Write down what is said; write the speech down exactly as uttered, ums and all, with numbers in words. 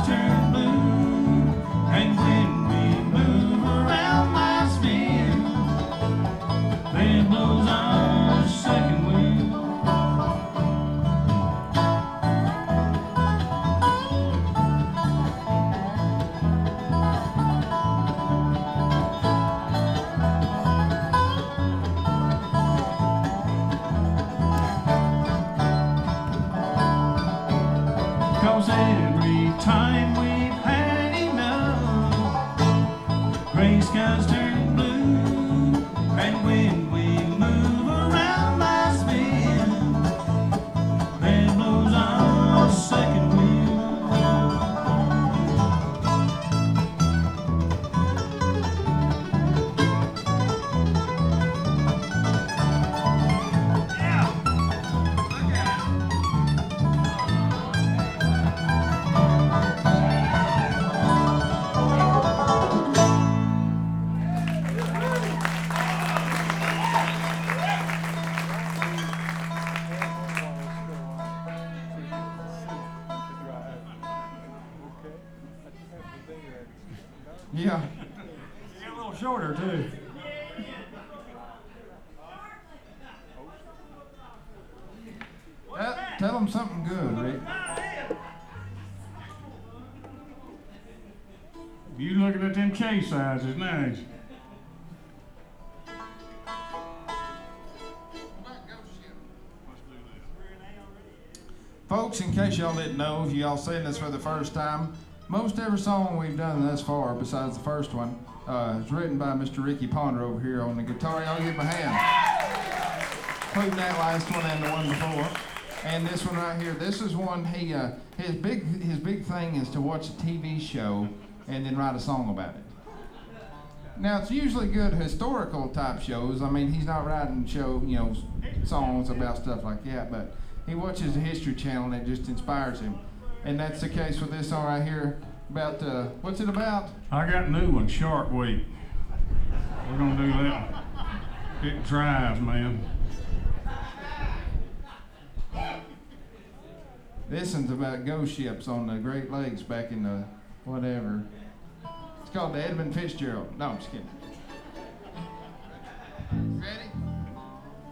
turn blue, and when we move around my spin, then blows our second wind. Cause every time we've had enough, gray skies turn blue, and when we move around my spin, then blows our second wind. Yeah! Look at it! Yeah. You get a little shorter too. Tell, tell them something good, Rick. You looking at them case sizes now? Folks, in case y'all didn't know, if y'all seen this for the first time, most every song we've done thus far, besides the first one, uh, is written by Mister Ricky Ponder over here on the guitar. Y'all give him a hand. Including that last one and the one before. And this one right here, this is one he, uh, his big his big thing is to watch a T V show and then write a song about it. Now, it's usually good historical type shows. I mean, he's not writing show, you know, songs about stuff like that, but he watches the History Channel and it just inspires him. And that's the case with this song right here about, uh, what's it about? I got a new one, Shark Week. We're gonna do that one. It drives, man. This one's about ghost ships on the Great Lakes back in the whatever. It's called the Edmund Fitzgerald. No, I'm just kidding.